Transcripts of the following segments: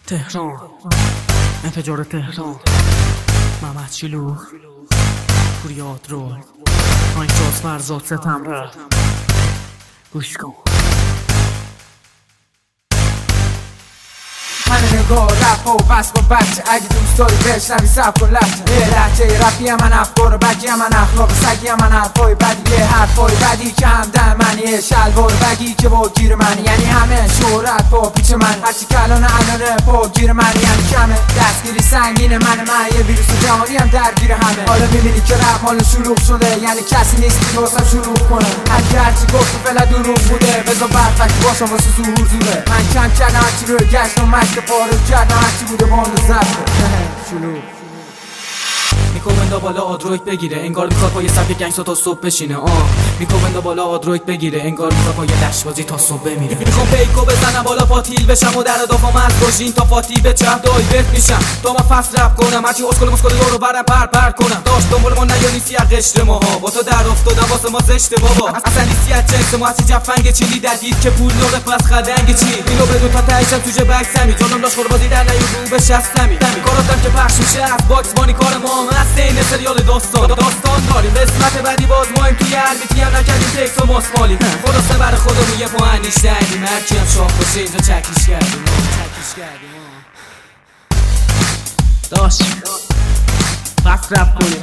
تهران، انفجار تهران، محمد شلوغ، پوریاد رول، آهنگساز فرزاد ستمره. گوش کن. همه نگاه رپ و بس با بچه اگه دوست داری بشنوی سب کن لحچه یه لحچه رپی من افکار بگی من اخلاق سگی من حرفای بدی یه حرفای بدی که همدن منیه شلوار بگی که با گیر منی یعنی همه شهرت با پیچ من هرچی کلانه با گیر من یعنی کمه دستگیری سنگین من یه ویروس جهانی هم درگیر همه حالا میبینی که رپ مال شلوغ شده یعنی کسی نیست که واسم شروع کنه هرچی گفت و فعلا دروغ بوده بذار برفک باشم واسه ظهور زوده من کم کردم هرچی روی گشت و مشت پاره کردم هرچی بوده باند زرده شلوغ میکوبندا بالا آدرویت بگیره انگار میخواد پای سبک گنگسا تا صبح بشینه. میکوبندا بالا آدرویت بگیره انگار میخواد پای دشبازی تا صبح بمیره. میخوام پیکو بزنم بالا پاتیل بشم و در دافام از گوشین تا فاتی بچم دایورت میشم تا من فصل رپ کنم هرچی اسکل مسکل رو برم پر کنم داشت دنبال ما نیانیسی از قشر ماها با تو در افتادم واسه ما زشته بابا اصلا نیستی از جنس ما هرچی جفنگ چیلی ددید که پول نوره پس خدنگ چی اینو بدون تا تایشم توشه بکسمی جانم داشت خوربازی در نیو رو به شستمی کاراتم که پخش میشه از باکس بانی کار ما این سریال داستان داریم قسمت بعدی باز مایم توی البیتی هم نکردیم تکس و ماسمالیم خلاصه برای خودمون یه پا انیشتردیم هرکی هم شاخ باشه اینجا چکیش کردیم داشت پس رپ کنیم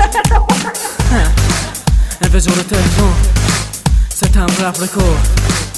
انفجار تهران ستم رپ رکورد